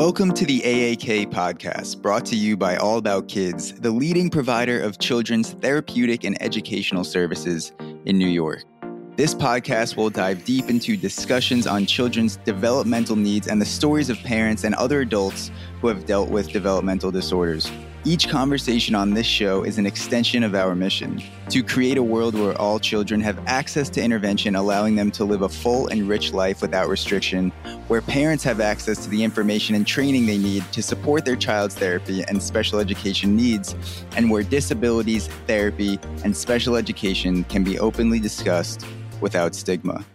Welcome to the AAK podcast, brought to you by All About Kids, the leading provider of children's therapeutic and educational services in New York. This podcast will dive deep into discussions on children's developmental needs and the stories of parents and other adults who have dealt with developmental disorders. Each conversation on this show is an extension of our mission to create a world where all children have access to intervention, allowing them to live a full and rich life without restriction, where parents have access to the information and training they need to support their child's therapy and special education needs, and where disabilities, therapy, and special education can be openly discussed without stigma.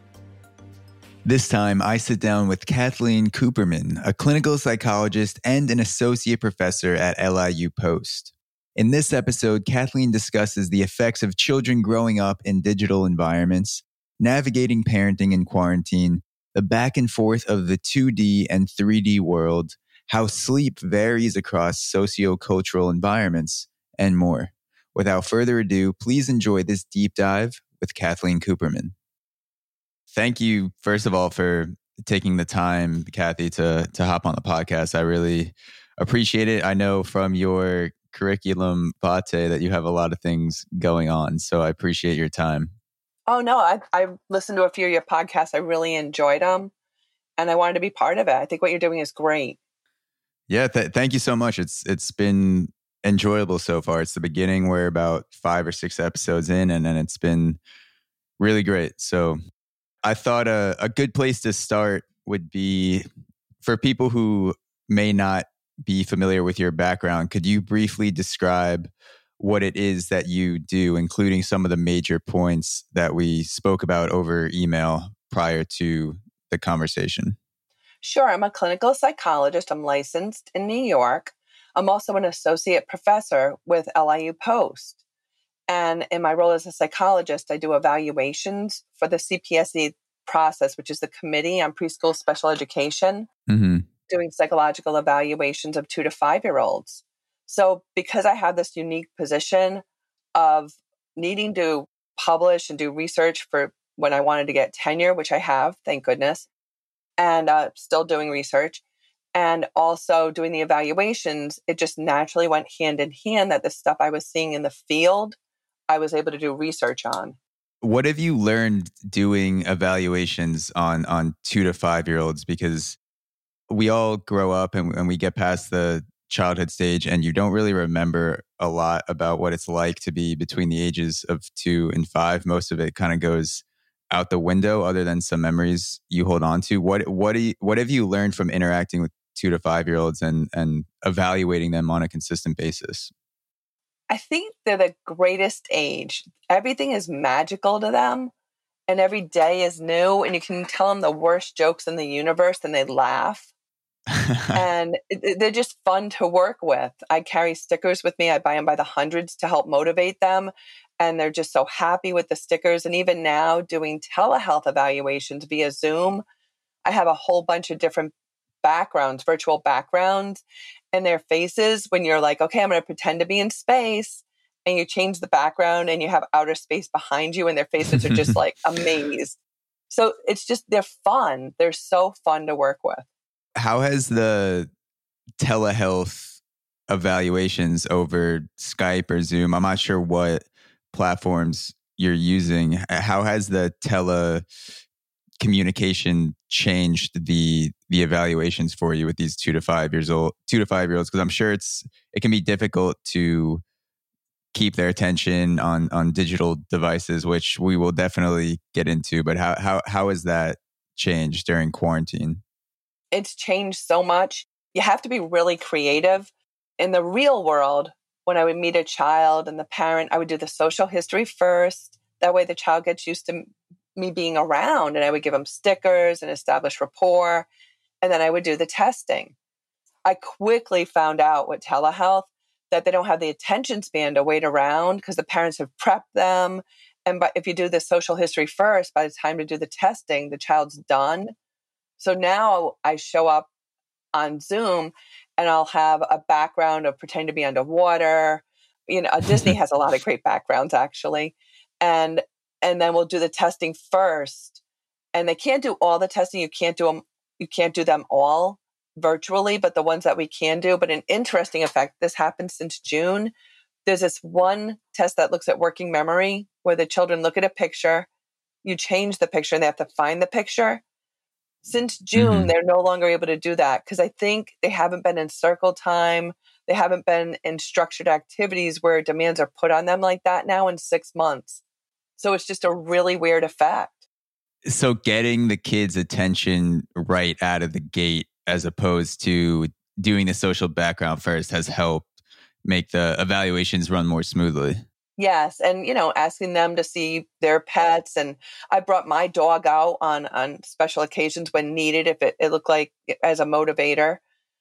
This time, I sit down with Kathleen Cooperman, a clinical psychologist and an associate professor at LIU Post. In this episode, Kathleen discusses the effects of children growing up in digital environments, navigating parenting in quarantine, the back and forth of the 2D and 3D world, how sleep varies across sociocultural environments, and more. Without further ado, please enjoy this deep dive with Kathleen Cooperman. Thank you, first of all, for taking the time, Kathy, to hop on the podcast. I really appreciate it. I know from your curriculum vitae that you have a lot of things going on, so I appreciate your time. Oh, no, I listened to a few of your podcasts. I really enjoyed them, and I wanted to be part of it. I think what you're doing is great. Yeah, thank you so much. It's been enjoyable so far. It's the beginning. We're about 5 or 6 episodes in, and then it's been really great. So I thought a good place to start would be for people who may not be familiar with your background. Could you briefly describe what it is that you do, including some of the major points that we spoke about over email prior to the conversation? Sure. I'm a clinical psychologist. I'm licensed in New York. I'm also an associate professor with LIU Post. And in my role as a psychologist, I do evaluations for the CPSE process, which is the Committee on Preschool Special Education, doing psychological evaluations of 2 to 5-year-olds. So because I have this unique position of needing to publish and do research for when I wanted to get tenure, which I have, thank goodness, and still doing research, and also doing the evaluations, it just naturally went hand in hand that the stuff I was seeing in the field, I was able to do research on. What have you learned doing evaluations on 2 to 5-year-olds? Because we all grow up and we get past the childhood stage and you don't really remember a lot about what it's like to be between the ages of 2 and 5. Most of it kind of goes out the window other than some memories you hold on to. What have you learned from interacting with 2 to 5-year-olds and evaluating them on a consistent basis? I think they're the greatest age. Everything is magical to them and every day is new, and you can tell them the worst jokes in the universe and they laugh. And they're just fun to work with. I carry stickers with me. I buy them by the hundreds to help motivate them. And they're just so happy with the stickers. And even now doing telehealth evaluations via Zoom, I have a whole bunch of different backgrounds, virtual backgrounds, and their faces when you're like, okay, I'm going to pretend to be in space, and you change the background and you have outer space behind you and their faces are just like amazed. So it's just, they're fun. They're so fun to work with. How has the telehealth evaluations over Skype or Zoom, I'm not sure what platforms you're using, how has the telecommunication changed the evaluations for you with these 2 to 5-year-olds? Because I'm sure it can be difficult to keep their attention on digital devices, which we will definitely get into. But how has that changed during quarantine? It's changed so much. You have to be really creative. In the real world, when I would meet a child and the parent, I would do the social history first. That way the child gets used to me being around, and I would give them stickers and establish rapport. And then I would do the testing. I quickly found out with telehealth that they don't have the attention span to wait around because the parents have prepped them. And if you do the social history first, by the time to do the testing, the child's done. So now I show up on Zoom and I'll have a background of pretending to be underwater. You know, Disney has a lot of great backgrounds actually. And then we'll do the testing first. And they can't do all the testing. You can't do them all. virtually, but the ones that we can do. But an interesting effect, this happened since June. There's this one test that looks at working memory where the children look at a picture, you change the picture and they have to find the picture. Since June, they're no longer able to do that because I think they haven't been in circle time. They haven't been in structured activities where demands are put on them like that now in 6 months. So it's just a really weird effect. So getting the kids' attention right out of the gate, as opposed to doing the social background first, has helped make the evaluations run more smoothly. Yes. And, asking them to see their pets. And I brought my dog out on special occasions when needed, if it looked like as a motivator.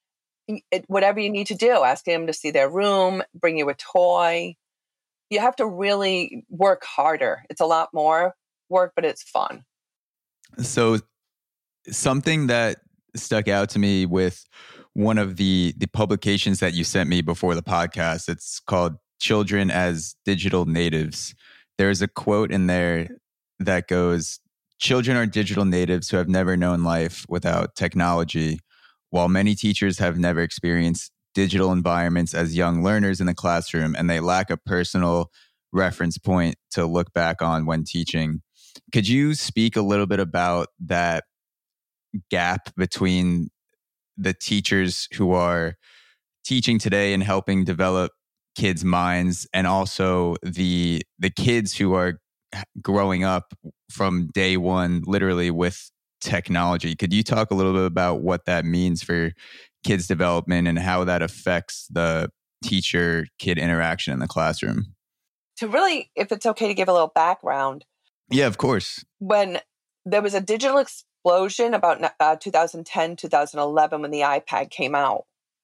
Whatever you need to do, asking them to see their room, bring you a toy. You have to really work harder. It's a lot more work, but it's fun. So something that stuck out to me with one of the publications that you sent me before the podcast, it's called Children as Digital Natives. There's a quote in there that goes, "Children are digital natives who have never known life without technology, while many teachers have never experienced digital environments as young learners in the classroom, and they lack a personal reference point to look back on when teaching." Could you speak a little bit about that gap between the teachers who are teaching today and helping develop kids' minds, and also the kids who are growing up from day one, literally with technology? Could you talk a little bit about what that means for kids' development and how that affects the teacher-kid interaction in the classroom? To really, if it's okay to give a little background. Yeah, of course. When there was a digital explosion about 2010, 2011, when the iPad came out,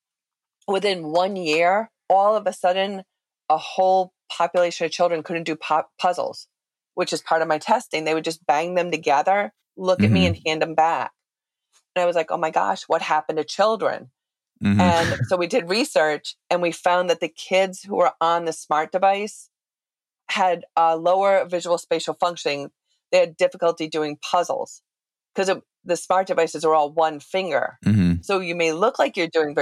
within 1 year, all of a sudden, a whole population of children couldn't do puzzles, which is part of my testing. They would just bang them together, look at me and hand them back. And I was like, oh my gosh, what happened to children? And so we did research and we found that the kids who were on the smart device had lower visual spatial functioning. They had difficulty doing puzzles because the smart devices are all one finger. So you may look like you're doing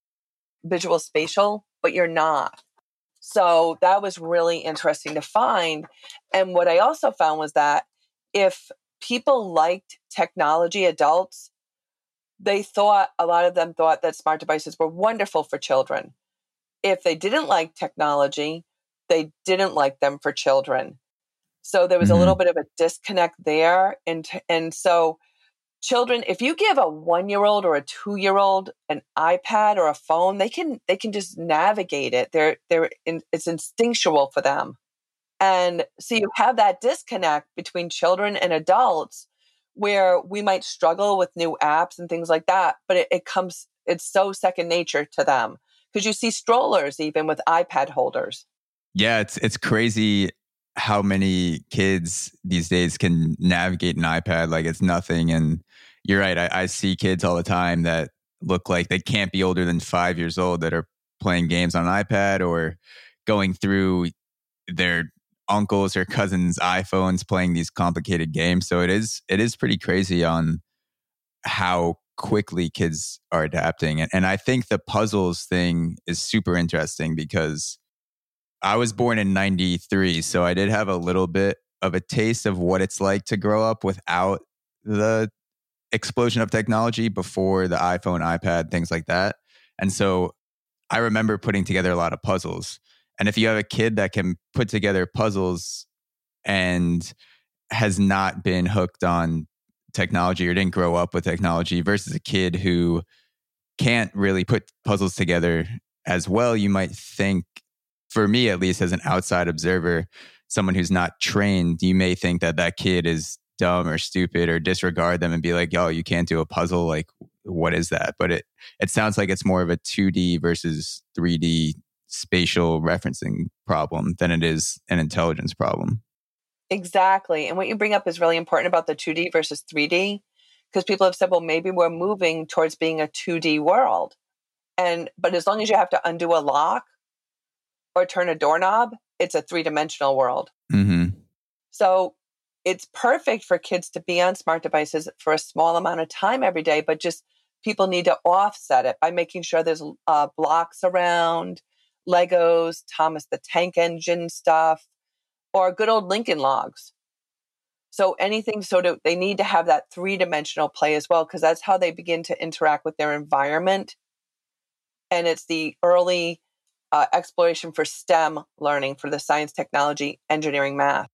visual spatial, but you're not. So that was really interesting to find. And what I also found was that if people liked technology, adults, a lot of them thought that smart devices were wonderful for children. If they didn't like technology, they didn't like them for children. So there was a little bit of a disconnect there. And so children, if you give a 1-year-old or a 2-year-old an iPad or a phone, they can just navigate it. It's instinctual for them. And so you have that disconnect between children and adults where we might struggle with new apps and things like that, but it's so second nature to them. Because you see strollers even with iPad holders. Yeah, it's crazy how many kids these days can navigate an iPad like it's nothing. And you're right. I see kids all the time that look like they can't be older than 5 years old that are playing games on an iPad or going through their uncles or cousins' iPhones playing these complicated games. So it is pretty crazy on how quickly kids are adapting. And I think the puzzles thing is super interesting because I was born in 93, so I did have a little bit of a taste of what it's like to grow up without the explosion of technology before the iPhone, iPad, things like that. And so I remember putting together a lot of puzzles. And if you have a kid that can put together puzzles and has not been hooked on technology or didn't grow up with technology versus a kid who can't really put puzzles together as well, you might think, for me at least as an outside observer, someone who's not trained, you may think that kid is dumb or stupid or disregard them and be like, oh, you can't do a puzzle. Like, what is that? But it sounds like it's more of a 2D versus 3D spatial referencing problem than it is an intelligence problem. Exactly. And what you bring up is really important about the 2D versus 3D, because people have said, well, maybe we're moving towards being a 2D world. But as long as you have to undo a lock or turn a doorknob, it's a 3-dimensional world. So it's perfect for kids to be on smart devices for a small amount of time every day, but just people need to offset it by making sure there's blocks around, Legos, Thomas the Tank Engine stuff, or good old Lincoln Logs. So anything they need to have that three-dimensional play as well, because that's how they begin to interact with their environment. And it's the early exploration for STEM learning, for the science, technology, engineering, math.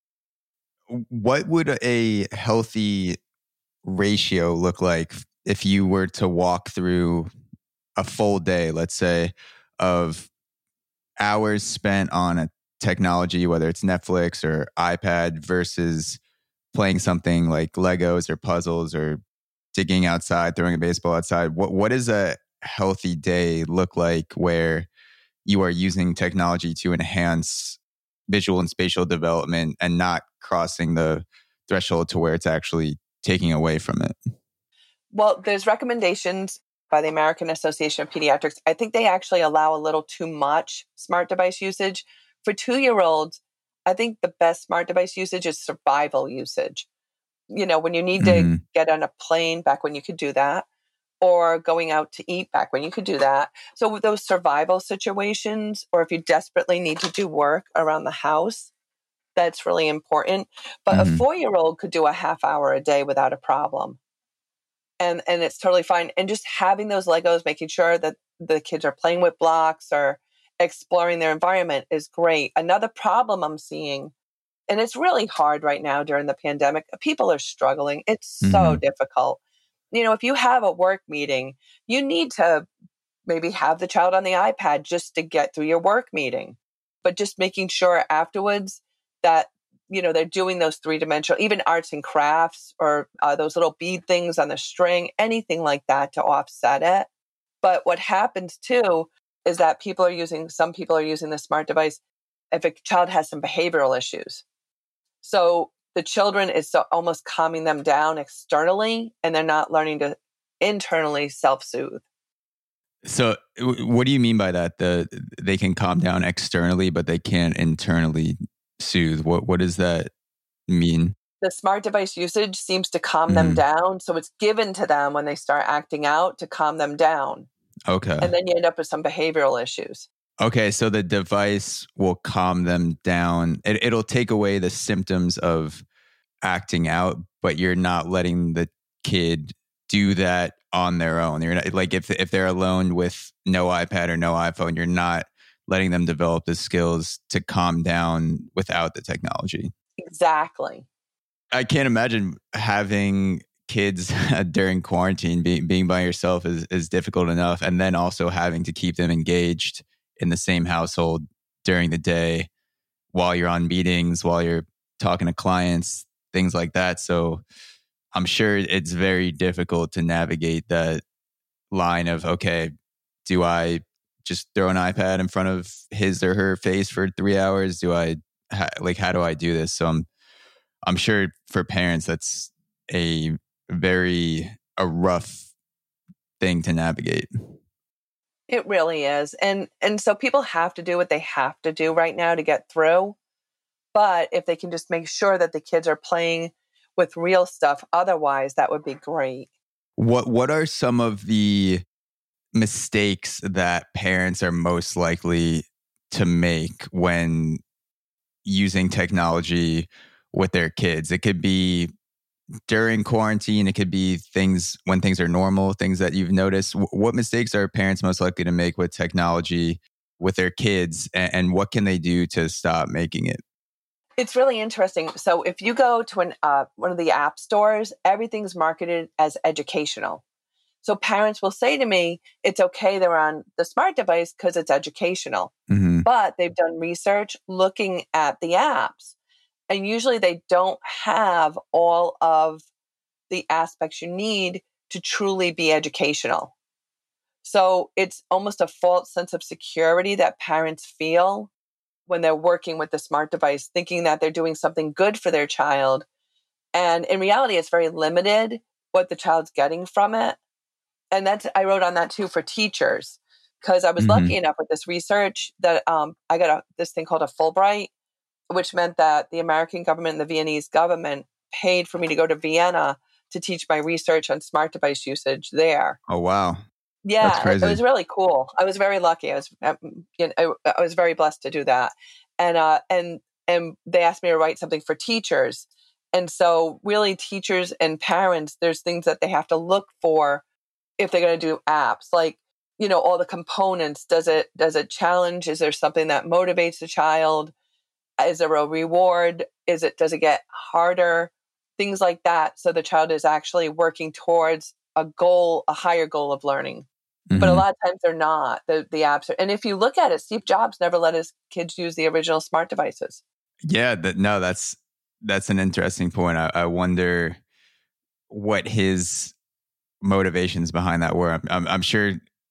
What would a healthy ratio look like if you were to walk through a full day, let's say, of hours spent on a technology, whether it's Netflix or iPad, versus playing something like Legos or puzzles or digging outside, throwing a baseball outside? What does a healthy day look like where you are using technology to enhance visual and spatial development and not crossing the threshold to where it's actually taking away from it? Well, there's recommendations by the American Association of Pediatrics. I think they actually allow a little too much smart device usage. For 2-year-olds, I think the best smart device usage is survival usage. When you need to get on a plane, back when you could do that, or going out to eat, back when you could do that. So with those survival situations, or if you desperately need to do work around the house, that's really important. But a 4-year-old could do a half hour a day without a problem. And it's totally fine. And just having those Legos, making sure that the kids are playing with blocks or exploring their environment is great. Another problem I'm seeing, and it's really hard right now during the pandemic, people are struggling. It's so difficult. If you have a work meeting, you need to maybe have the child on the iPad just to get through your work meeting. But just making sure afterwards that they're doing those three-dimensional, even arts and crafts, or those little bead things on the string, anything like that to offset it. But what happens too is that some people are using the smart device if a child has some behavioral issues. So the children is almost calming them down externally, and they're not learning to internally self-soothe. So what do you mean by that? They can calm down externally, but they can't internally soothe. What does that mean? The smart device usage seems to calm them down. So it's given to them when they start acting out to calm them down. Okay. And then you end up with some behavioral issues. Okay, so the device will calm them down. It'll take away the symptoms of acting out, but you're not letting the kid do that on their own. You're not, like if they're alone with no iPad or no iPhone, you're not letting them develop the skills to calm down without the technology. Exactly. I can't imagine having kids during quarantine. Being by yourself is difficult enough, and then also having to keep them engaged in the same household during the day while you're on meetings, while you're talking to clients, things like that. So I'm sure it's very difficult to navigate that line of, okay, do I just throw an iPad in front of his or her face for 3 hours? How do I do this? So I'm sure for parents, that's a rough thing to navigate. It really is. And so people have to do what they have to do right now to get through. But if they can just make sure that the kids are playing with real stuff, otherwise, that would be great. What are some of the mistakes that parents are most likely to make when using technology with their kids? It could be during quarantine. It could be things when things are normal, things that you've noticed. What mistakes are parents most likely to make with technology with their kids, and what can they do to stop making it? It's really interesting. So if you go to one of the app stores, everything's marketed as educational. So parents will say to me, it's okay they're on the smart device because it's educational. But they've done research looking at the apps. And usually they don't have all of the aspects you need to truly be educational. So it's almost a false sense of security that parents feel when they're working with the smart device, thinking that they're doing something good for their child. And in reality, it's very limited what the child's getting from it. And I wrote on that too for teachers, because I was lucky enough with this research that I got this thing called a Fulbright, which meant that the American government and the Viennese government paid for me to go to Vienna to teach my research on smart device usage there. Oh, wow. That's Yeah, it crazy. was really cool. I was very lucky. I was very blessed to do that. And they asked me to write something for teachers. And so really teachers and parents, there's things that they have to look for if they're going to do apps, like, all the components. Does it challenge? Is there something that motivates the child? Is there a reward? Does it get harder? Things like that. So the child is actually working towards a higher goal of learning. But a lot of times they're not. The apps are, and if you look at it, Steve Jobs never let his kids use the original smart devices. Yeah, that's an interesting point. I wonder what his motivations behind that were. I'm sure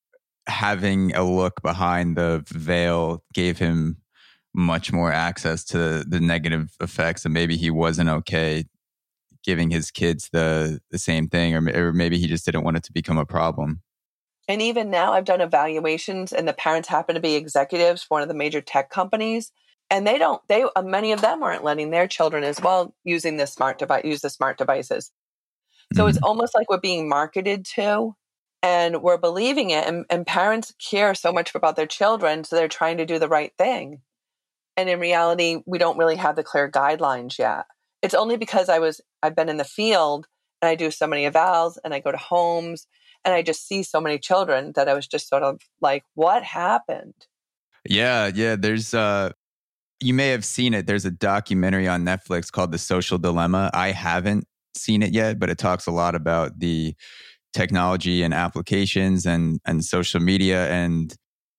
having a look behind the veil gave him much more access to the negative effects, and maybe he wasn't okay giving his kids the same thing, or maybe he just didn't want it to become a problem. And even now, I've done evaluations, and the parents happen to be executives for one of the major tech companies, and many of them aren't letting their children as well use the smart devices. So it's almost like we're being marketed to, and we're believing it, and parents care so much about their children, so they're trying to do the right thing. And in reality, we don't really have the clear guidelines yet. It's only because I've been in the field, and I do so many evals, and I go to homes, and I just see so many children that I was just sort of like, what happened? Yeah. There's you may have seen it. There's a documentary on Netflix called The Social Dilemma. I haven't seen it yet, but it talks a lot about the technology and applications and social media, and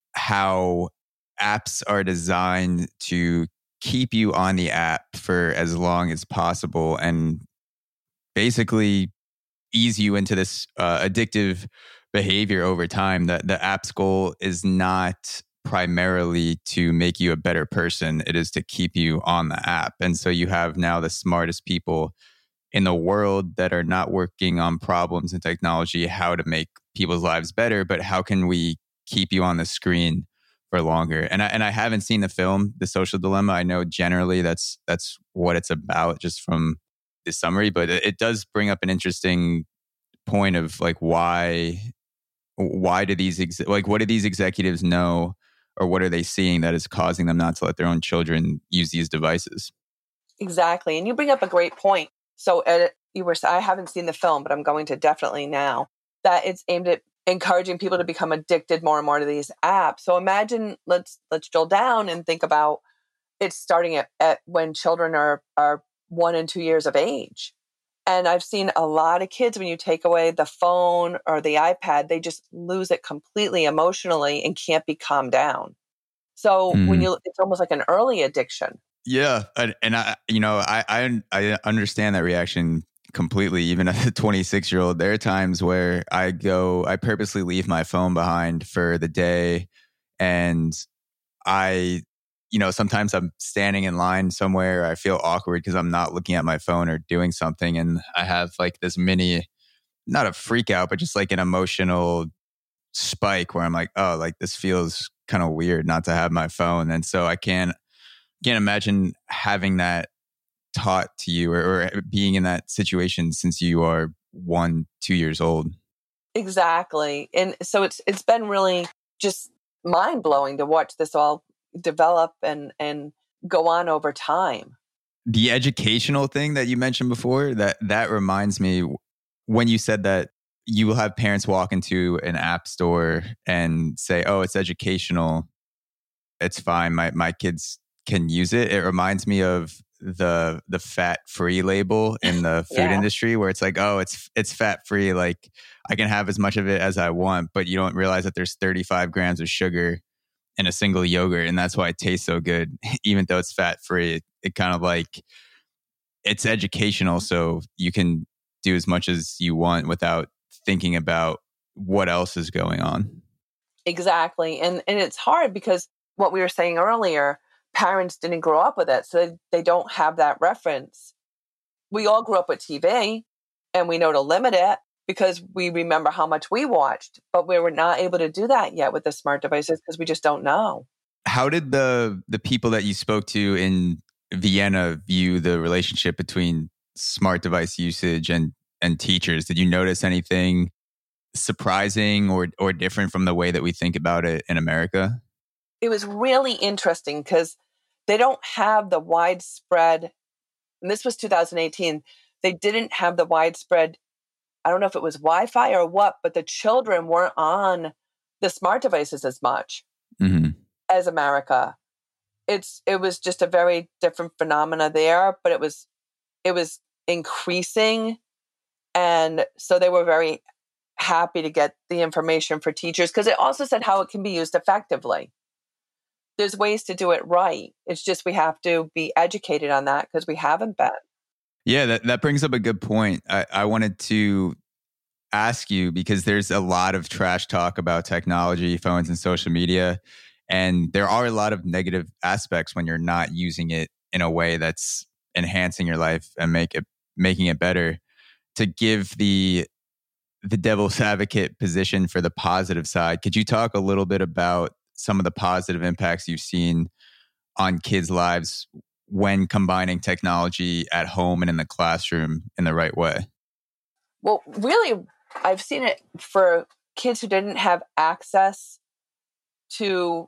how apps are designed to keep you on the app for as long as possible and basically ease you into this addictive behavior over time. The app's goal is not primarily to make you a better person. It is to keep you on the app. And so you have now the smartest people in the world that are not working on problems and technology, how to make people's lives better, but how can we keep you on the screen for longer? And I haven't seen the film, The Social Dilemma. I know generally that's what it's about, just from the summary, but it does bring up an interesting point of like, why do these what do these executives know, or what are they seeing that is causing them not to let their own children use these devices? Exactly. And you bring up a great point. So I haven't seen the film, but I'm going to definitely now, that it's aimed at encouraging people to become addicted more and more to these apps. So imagine, let's drill down and think about it starting at when children are 1 and 2 years of age. And I've seen a lot of kids, when you take away the phone or the iPad, they just lose it completely emotionally and can't be calmed down. So it's almost like an early addiction. Yeah, and I understand that reaction completely. Even as a 26-year-old, there are times where I purposely leave my phone behind for the day, and sometimes I'm standing in line somewhere, I feel awkward because I'm not looking at my phone or doing something, and I have like this mini, not a freak out, but just like an emotional spike where I'm like, oh, like this feels kind of weird not to have my phone. And so I can't imagine having that taught to you, or being in that situation since you are 1-2 years old. Exactly. And so it's been really just mind blowing to watch this all develop and go on over time. The educational thing that you mentioned before, that reminds me, when you said that you will have parents walk into an app store and say, oh, it's educational, it's fine, my kids can use it. It reminds me of the fat free label in the food industry, where it's like, oh, it's fat free, like I can have as much of it as I want, but you don't realize that there's 35 grams of sugar in a single yogurt, and that's why it tastes so good, even though it's fat free. It kind of like, it's educational, so you can do as much as you want without thinking about what else is going on. Exactly. And it's hard because what we were saying earlier, parents didn't grow up with it, so they don't have that reference. We all grew up with TV, and we know to limit it because we remember how much we watched, but we were not able to do that yet with the smart devices because we just don't know. How did the people that you spoke to in Vienna view the relationship between smart device usage and and teachers? Did you notice anything surprising or different from the way that we think about it in America? It was really interesting because they don't have the widespread, and this was 2018, they didn't have the widespread, I don't know if it was Wi-Fi or what, but the children weren't on the smart devices as much as America. It was just a very different phenomena there, but it was increasing. And so they were very happy to get the information for teachers because it also said how it can be used effectively. There's ways to do it right. It's just we have to be educated on that because we haven't been. Yeah, that brings up a good point. I wanted to ask you because there's a lot of trash talk about technology, phones, and social media. And there are a lot of negative aspects when you're not using it in a way that's enhancing your life and making it better. To give the devil's advocate position for the positive side, could you talk a little bit about some of the positive impacts you've seen on kids' lives when combining technology at home and in the classroom in the right way? Well, really, I've seen it for kids who didn't have access to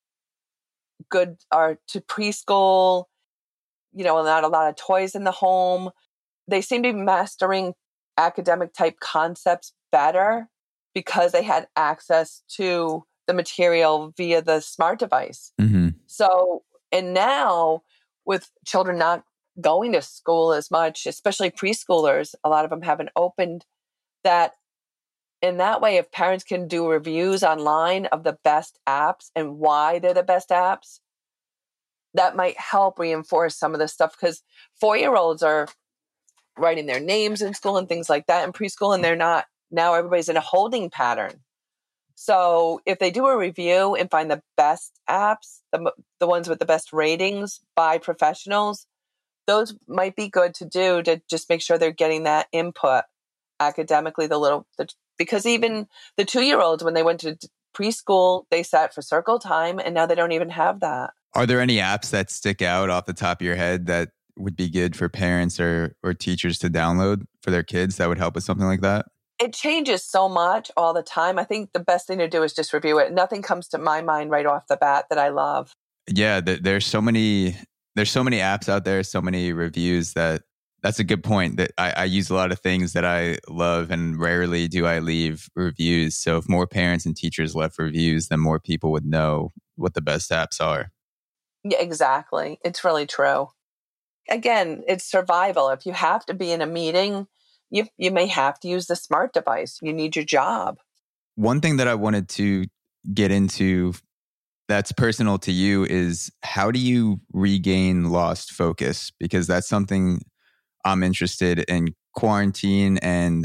to preschool, not a lot of toys in the home. They seem to be mastering academic type concepts better because they had access to the material via the smart device. So, and now with children not going to school as much, especially preschoolers, a lot of them haven't opened that. In that way, if parents can do reviews online of the best apps and why they're the best apps, that might help reinforce some of this stuff because 4-year-olds are writing their names in school and things like that in preschool, and they're not. Now everybody's in a holding pattern. So if they do a review and find the best apps, the ones with the best ratings by professionals, those might be good to do to just make sure they're getting that input academically. Because even the 2-year-olds, when they went to preschool, they sat for circle time, and now they don't even have that. Are there any apps that stick out off the top of your head that would be good for parents or teachers to download for their kids that would help with something like that? It changes so much all the time. I think the best thing to do is just review it. Nothing comes to my mind right off the bat that I love. Yeah, there's so many apps out there, so many reviews that's a good point. That I use a lot of things that I love, and rarely do I leave reviews. So if more parents and teachers left reviews, then more people would know what the best apps are. Yeah, exactly. It's really true. Again, it's survival. If you have to be in a meeting, you may have to use the smart device. You need your job. One thing that I wanted to get into that's personal to you is how do you regain lost focus? Because that's something I'm interested in quarantine and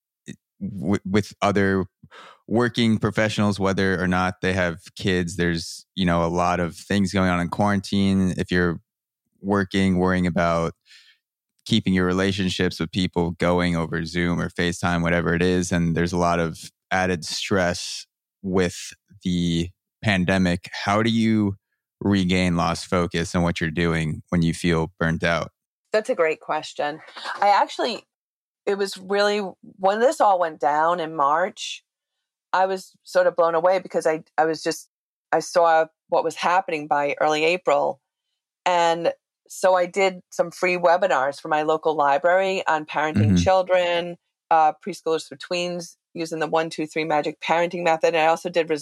with other working professionals, whether or not they have kids. There's, a lot of things going on in quarantine. If you're worrying about keeping your relationships with people going over Zoom or FaceTime, whatever it is. And there's a lot of added stress with the pandemic. How do you regain lost focus on what you're doing when you feel burnt out? That's a great question. It was really, when this all went down in March, I was sort of blown away because I saw what was happening by early April. And so I did some free webinars for my local library on parenting children, preschoolers for tweens, using the 1-2-3 magic parenting method. And I also did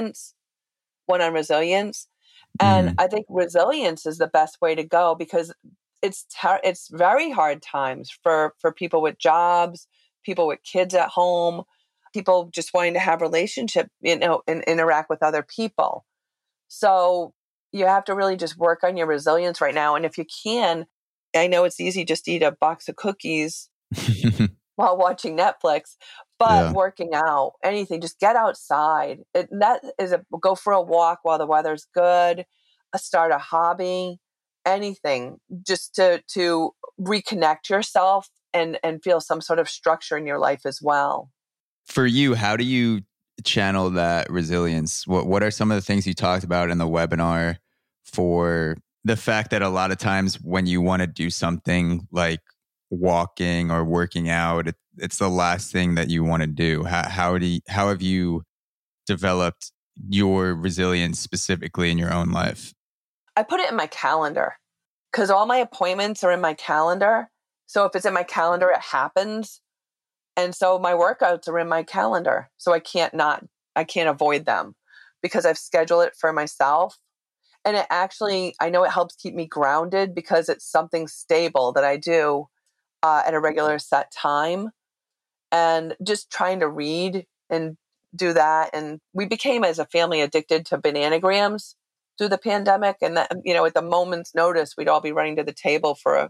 one on resilience. And I think resilience is the best way to go because it's very hard times for people with jobs, people with kids at home, people just wanting to have relationship, and interact with other people. So you have to really just work on your resilience right now. And if you can, I know it's easy just to eat a box of cookies while watching Netflix, but working out, anything, just get outside. Go for a walk while the weather's good, start a hobby, anything, just to reconnect yourself and feel some sort of structure in your life as well. For you, how do you channel that resilience? What are some of the things you talked about in the webinar for the fact that a lot of times when you want to do something like walking or working out, it's the last thing that you want to do. How have you developed your resilience specifically in your own life? I put it in my calendar because all my appointments are in my calendar. So if it's in my calendar, it happens. And so my workouts are in my calendar. So I can't avoid them because I've scheduled it for myself. And it actually, I know it helps keep me grounded because it's something stable that I do at a regular set time. And just trying to read and do that. And we became as a family addicted to bananagrams through the pandemic. And that, at the moment's notice, we'd all be running to the table for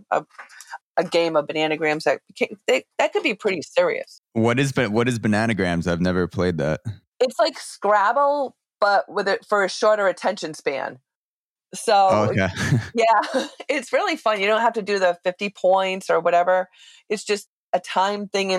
a game of bananagrams that could be pretty serious. What is bananagrams? I've never played that. It's like Scrabble, but with it for a shorter attention span. So okay. Yeah, it's really fun. You don't have to do the 50 points or whatever. It's just a time thing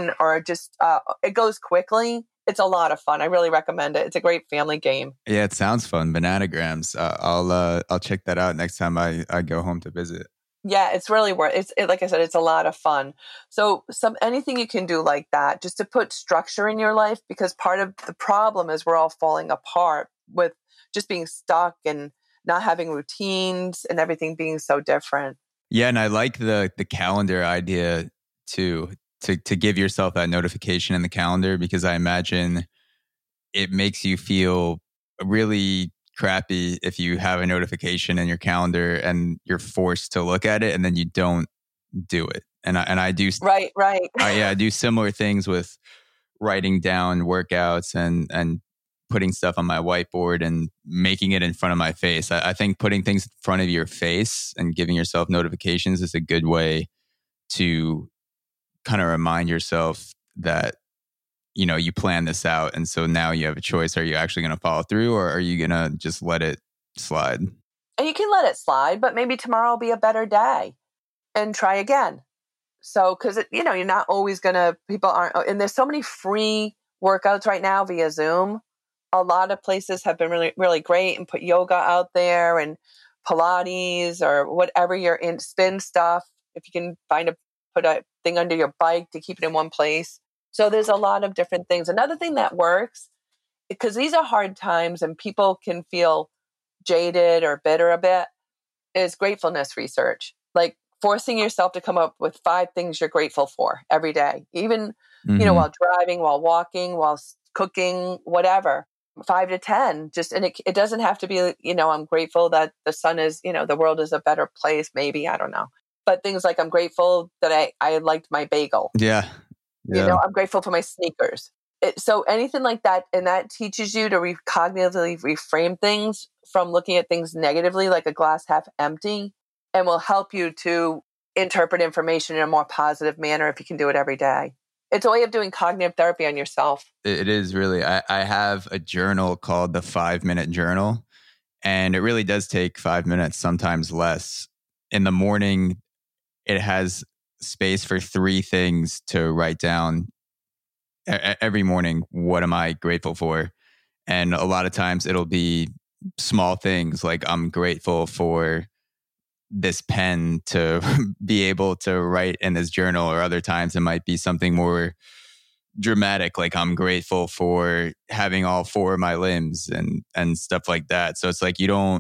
it goes quickly. It's a lot of fun. I really recommend it. It's a great family game. Yeah, it sounds fun. Bananagrams. I'll check that out next time I go home to visit. Yeah, it's really like I said, it's a lot of fun. So anything you can do like that, just to put structure in your life, because part of the problem is we're all falling apart with just being stuck and not having routines and everything being so different. Yeah, and I like the calendar idea too, to give yourself that notification in the calendar, because I imagine it makes you feel really crappy if you have a notification in your calendar and you're forced to look at it and then you don't do it. And I do right. I do similar things with writing down workouts and putting stuff on my whiteboard and making it in front of my face. I think putting things in front of your face and giving yourself notifications is a good way to kind of remind yourself that, you plan this out. And so now you have a choice. Are you actually going to follow through, or are you going to just let it slide? And you can let it slide, but maybe tomorrow will be a better day and try again. So, because, you're not always people aren't, and there's so many free workouts right now via Zoom. A lot of places have been really, really great and put yoga out there and Pilates or whatever you're in, spin stuff. If you can put a thing under your bike to keep it in one place. So there's a lot of different things. Another thing that works, because these are hard times and people can feel jaded or bitter a bit, is gratefulness research. Like forcing yourself to come up with 5 things you're grateful for every day, even, while driving, while walking, while cooking, whatever. 5 to 10, and it doesn't have to be, I'm grateful that the sun is, the world is a better place. Maybe, I don't know. But things like I'm grateful that I liked my bagel. Yeah. I'm grateful for my sneakers. So anything like that. And that teaches you to cognitively reframe things from looking at things negatively, like a glass half empty, and will help you to interpret information in a more positive manner if you can do it every day. It's a way of doing cognitive therapy on yourself. It is really. I have a journal called the 5-minute journal, and it really does take 5 minutes, sometimes less. In the morning, it has space for 3 things to write down every morning. What am I grateful for? And a lot of times it'll be small things like I'm grateful for this pen to be able to write in this journal, or other times it might be something more dramatic, like I'm grateful for having all 4 of my limbs and stuff like that. So it's like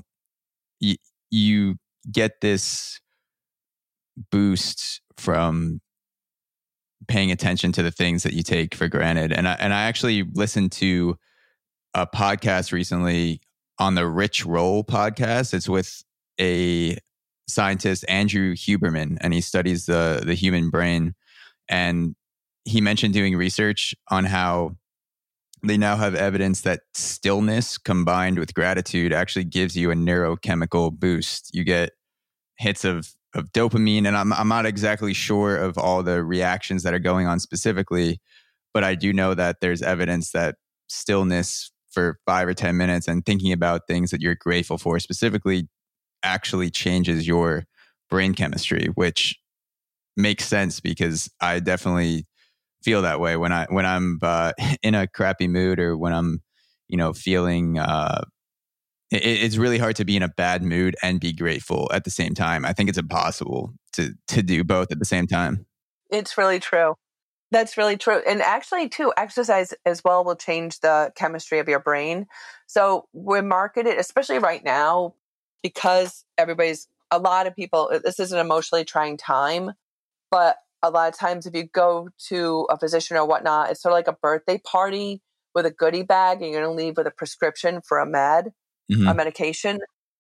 you get this boost from paying attention to the things that you take for granted. And I actually listened to a podcast recently on the Rich Roll podcast. It's with a scientist, Andrew Huberman, and he studies the human brain. And he mentioned doing research on how they now have evidence that stillness combined with gratitude actually gives you a neurochemical boost. You get hits of dopamine, and I'm not exactly sure of all the reactions that are going on specifically, but I do know that there's evidence that stillness for 5 or 10 minutes and thinking about things that you're grateful for specifically actually changes your brain chemistry, which makes sense because I definitely feel that way when I'm in a crappy mood, or when I'm feeling it's really hard to be in a bad mood and be grateful at the same time. I think it's impossible to do both at the same time. It's really true. That's really true. And actually, too, exercise as well will change the chemistry of your brain. So we're marketed, especially right now, because a lot of people, this is an emotionally trying time, but a lot of times if you go to a physician or whatnot, it's sort of like a birthday party with a goodie bag and you're going to leave with a prescription for a medication.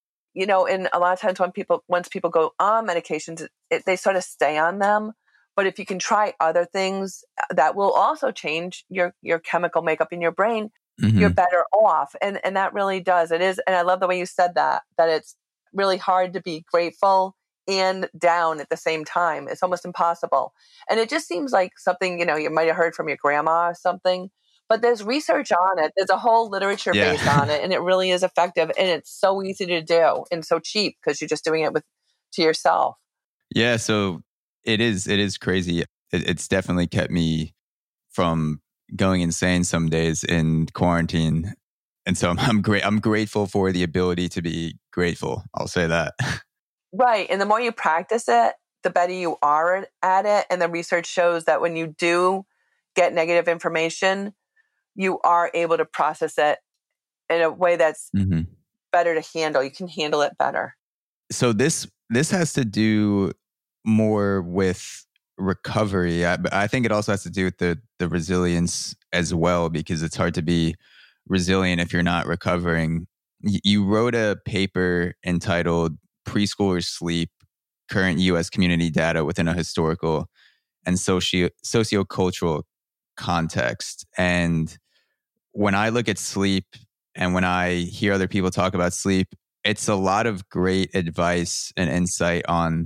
And a lot of times once people go on medications, they sort of stay on them. But if you can try other things that will also change your chemical makeup in your brain, you're better off. And that really does. It is. And I love the way you said that it's really hard to be grateful and down at the same time. It's almost impossible. And it just seems like something, you might have heard from your grandma or something. But there's research on it. There's a whole literature based on it, and it really is effective. And it's so easy to do and so cheap because you're just doing it to yourself. Yeah, so it is crazy. It's definitely kept me from going insane some days in quarantine, and so I'm grateful for the ability to be grateful. I'll say that. Right, and the more you practice it, the better you are at it. And the research shows that when you do get negative information, you are able to process it in a way that's better to handle. You can handle it better. So this has to do more with recovery. I think it also has to do with the resilience as well, because it's hard to be resilient if you're not recovering. You wrote a paper entitled "Preschoolers Sleep: Current U.S. Community Data Within a Historical and Sociocultural Context." And when I look at sleep and when I hear other people talk about sleep, it's a lot of great advice and insight on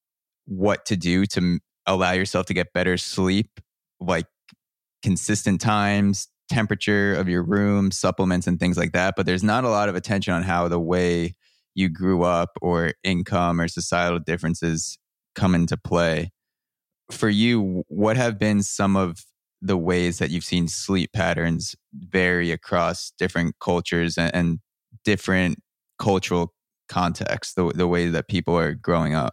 what to do to allow yourself to get better sleep, like consistent times, temperature of your room, supplements, and things like that. But there's not a lot of attention on how the way you grew up or income or societal differences come into play. For you, what have been some of the ways that you've seen sleep patterns vary across different cultures and different cultural contexts, the way that people are growing up?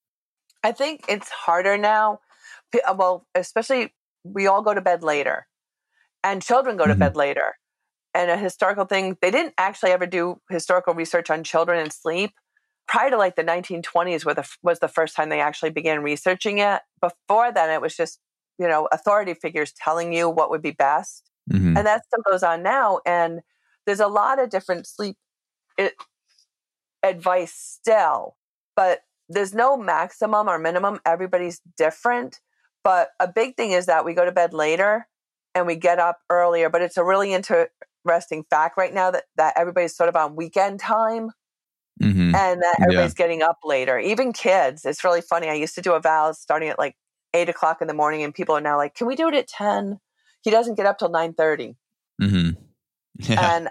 I think it's harder now. Well, especially we all go to bed later and children go to bed later. And a historical thing, they didn't actually ever do historical research on children and sleep. Prior to like the 1920s was the first time they actually began researching it. Before then, it was just, authority figures telling you what would be best. And that still goes on now. And there's a lot of different sleep advice still, but there's no maximum or minimum. Everybody's different. But a big thing is that we go to bed later and we get up earlier. But it's a really interesting fact right now that everybody's sort of on weekend time. And that everybody's getting up later, even kids. It's really funny. I used to do evals starting at like 8 o'clock in the morning, and people are now like, can we do it at 10? He doesn't get up till 9:30. And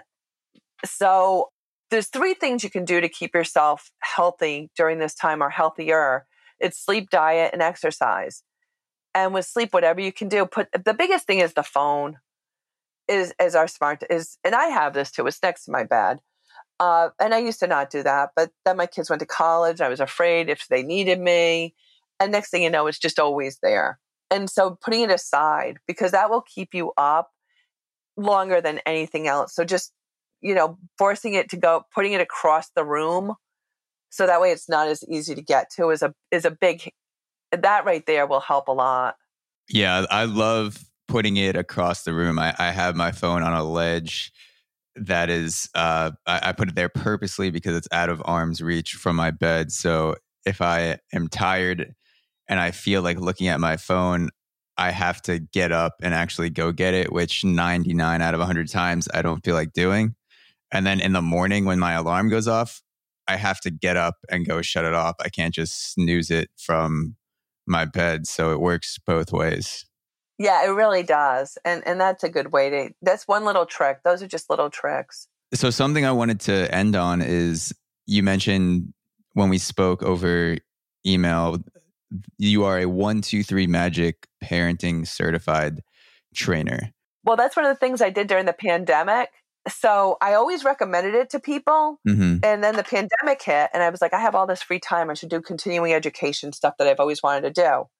so there's 3 things you can do to keep yourself healthy during this time, or healthier. It's sleep, diet, and exercise. And with sleep, whatever you can do, the biggest thing is the phone is our smart is, and I have this too. It's next to my bed. And I used to not do that, but then my kids went to college. I was afraid if they needed me. And next thing you know, it's just always there. And so putting it aside, because that will keep you up longer than anything else. So just, forcing it to go, putting it across the room. So that way it's not as easy to get to is a big, that right there will help a lot. Yeah, I love putting it across the room. I have my phone on a ledge that is, I put it there purposely because it's out of arm's reach from my bed. So if I am tired and I feel like looking at my phone, I have to get up and actually go get it, which 99 out of 100 times I don't feel like doing. And then in the morning when my alarm goes off, I have to get up and go shut it off. I can't just snooze it from my bed. So it works both ways. Yeah, it really does. And that's a good way that's one little trick. Those are just little tricks. So something I wanted to end on is you mentioned when we spoke over email, you are a 1-2-3 Magic parenting certified trainer. Well, that's one of the things I did during the pandemic. So I always recommended it to people. And then the pandemic hit and I was like, I have all this free time. I should do continuing education stuff that I've always wanted to do.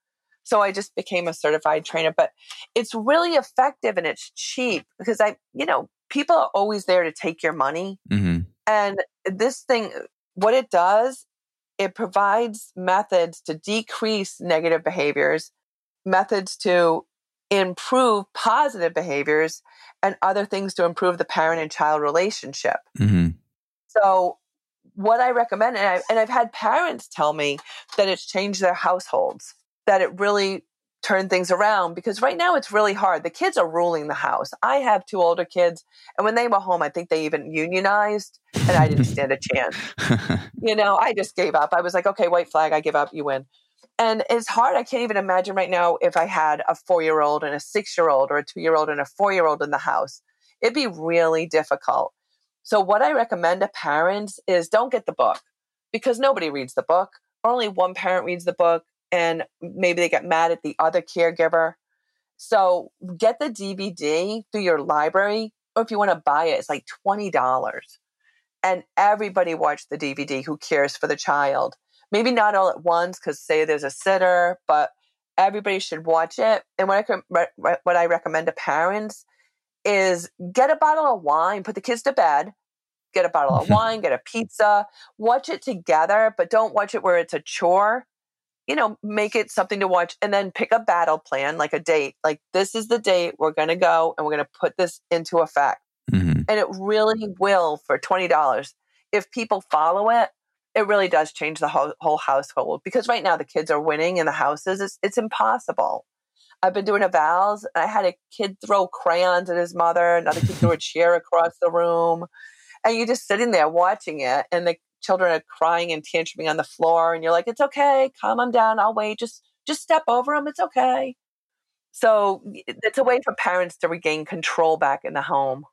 So I just became a certified trainer, but it's really effective and it's cheap because people are always there to take your money. Mm-hmm. And this thing, what it does, it provides methods to decrease negative behaviors, methods to improve positive behaviors, and other things to improve the parent and child relationship. Mm-hmm. So what I recommend, and I've had parents tell me that it's changed their households, that it really turned things around, because right now it's really hard. The kids are ruling the house. I have 2 older kids, and when they were home, I think they even unionized, and I didn't stand a chance. I just gave up. I was like, okay, white flag, I give up, you win. And it's hard. I can't even imagine right now if I had a 4-year-old and a 6-year-old or a 2-year-old and a 4-year-old in the house. It'd be really difficult. So what I recommend to parents is don't get the book, because nobody reads the book. Only one parent reads the book, and maybe they get mad at the other caregiver. So get the DVD through your library, or if you want to buy it, it's like $20. And everybody watch the DVD who cares for the child. Maybe not all at once, because say there's a sitter, but everybody should watch it. And what I recommend to parents is get a bottle of wine, put the kids to bed, get a bottle of wine, get a pizza, watch it together, but don't watch it where it's a chore. Make it something to watch, and then pick a battle plan, like a date. Like, this is the date we're going to go and we're going to put this into effect. Mm-hmm. And it really will, for $20. If people follow it, it really does change the whole household, because right now the kids are winning in the houses. It's impossible. I've been doing evals. I had a kid throw crayons at his mother. Another kid threw a chair across the room. And you're just sitting there watching it, and the children are crying and tantruming on the floor. And you're like, it's okay. Calm them down. I'll wait. Just step over them. It's okay. So it's a way for parents to regain control back in the home.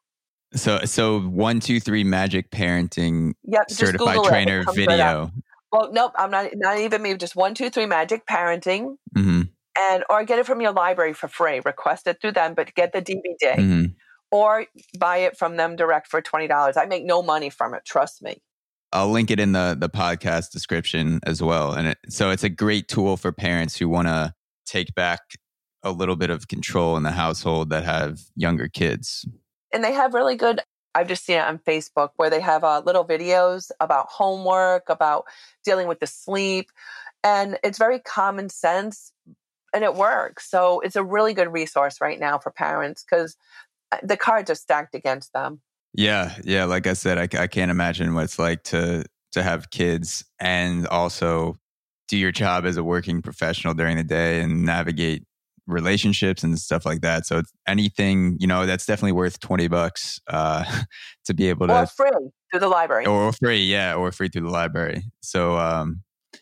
So 1, 2, 3 Magic Parenting certified trainer video. Right, well, nope, I'm not even me. Just 1, 2, 3 Magic Parenting, mm-hmm. or get it from your library for free. Request it through them, but get the DVD, mm-hmm. or buy it from them direct for $20. I make no money from it. Trust me. I'll link it in the podcast description as well. And so it's a great tool for parents who want to take back a little bit of control in the household that have younger kids. And they have really good, I've just seen it on Facebook, where they have little videos about homework, about dealing with the sleep. And it's very common sense, and it works. So it's a really good resource right now for parents, because the cards are stacked against them. Yeah. Like I said, I can't imagine what it's like to have kids and also do your job as a working professional during the day and navigate relationships and stuff like that. So it's anything, that's definitely worth $20 to be able to. Or free through the library. Or free through the library. So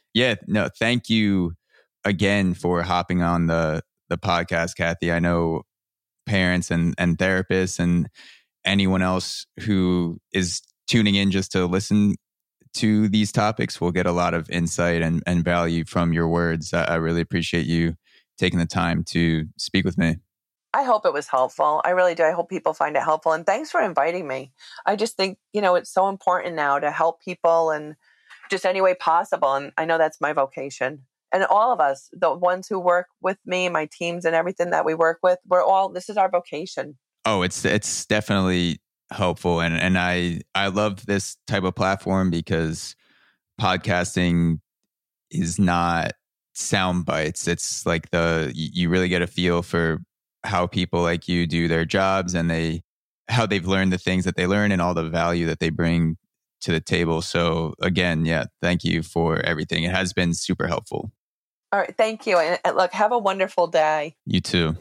thank you again for hopping on the podcast, Kathy. I know parents and therapists and anyone else who is tuning in just to listen to these topics will get a lot of insight and value from your words. I really appreciate you taking the time to speak with me. I hope it was helpful. I really do. I hope people find it helpful. And thanks for inviting me. I just think, it's so important now to help people in just any way possible. And I know that's my vocation. And all of us, the ones who work with me, my teams and everything that we work with, this is our vocation. Oh, it's definitely helpful. And I love this type of platform because podcasting is not sound bites. It's like you really get a feel for how people like you do their jobs and how they've learned the things that they learn and all the value that they bring to the table. So again, thank you for everything. It has been super helpful. All right. Thank you. And look, have a wonderful day. You too.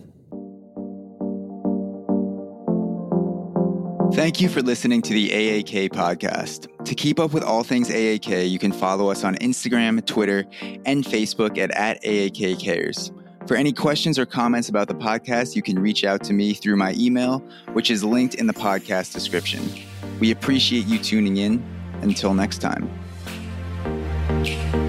Thank you for listening to the AAK podcast. To keep up with all things AAK, you can follow us on Instagram, Twitter, and Facebook at AAK Cares. For any questions or comments about the podcast, you can reach out to me through my email, which is linked in the podcast description. We appreciate you tuning in. Until next time.